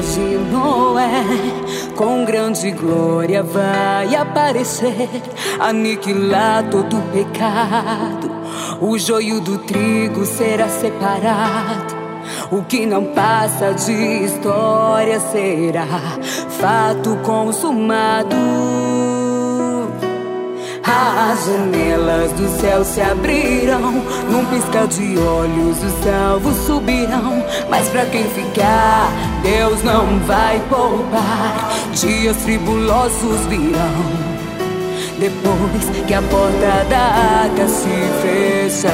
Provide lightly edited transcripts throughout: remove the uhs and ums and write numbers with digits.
dias de Noé, com grande glória vai aparecer, aniquilar todo o pecado. O joio do trigo será separado. O que não passa de história será fato consumado. As janelas do céu se abrirão, num piscar de olhos os salvos subirão. Mas pra quem ficar, Deus não vai poupar. Dias tribulosos virão, depois que a porta da arca se fechar.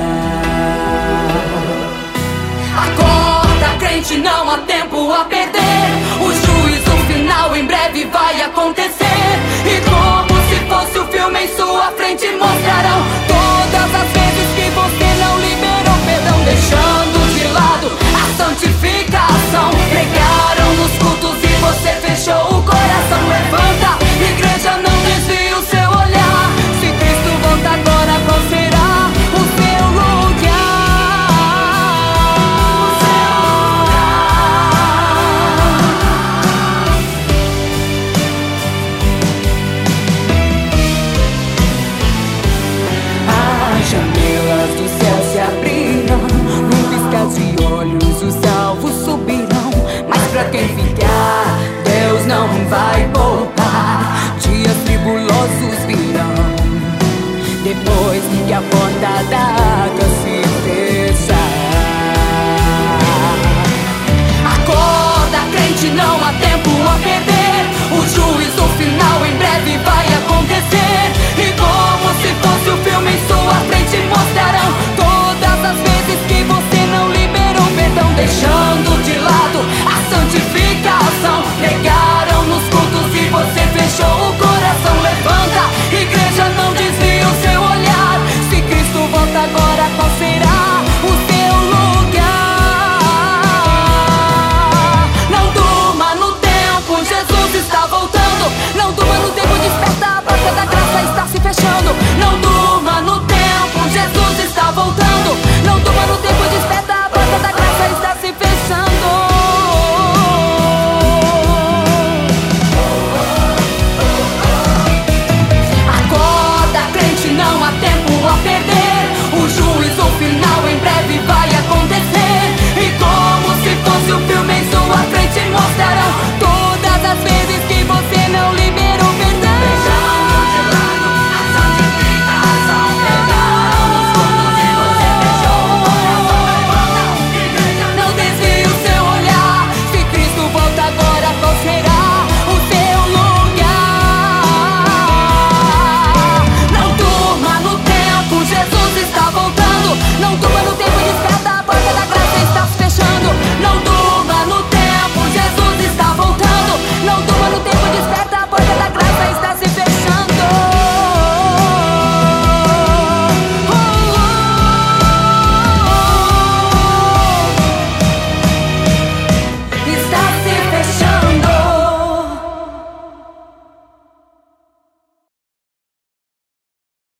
Acorda, crente, não há tempo a perder. O juízo final em breve vai acontecer. E como se fosse o filme em sua frente mostrarão todas as vezes que você não liberou perdão, deixando de lado a santificação. Pregaram nos cultos e você fechou o coração. Levanta, igreja, não desvie o seu olhar. Se Cristo volta agora, qual será o seu lugar? As janelas do céu se abrirão, num piscar de olhos os salvos subirão. Mas pra quem ficar, Deus não vai poupar. Dias tribulosos virão, depois que a porta da água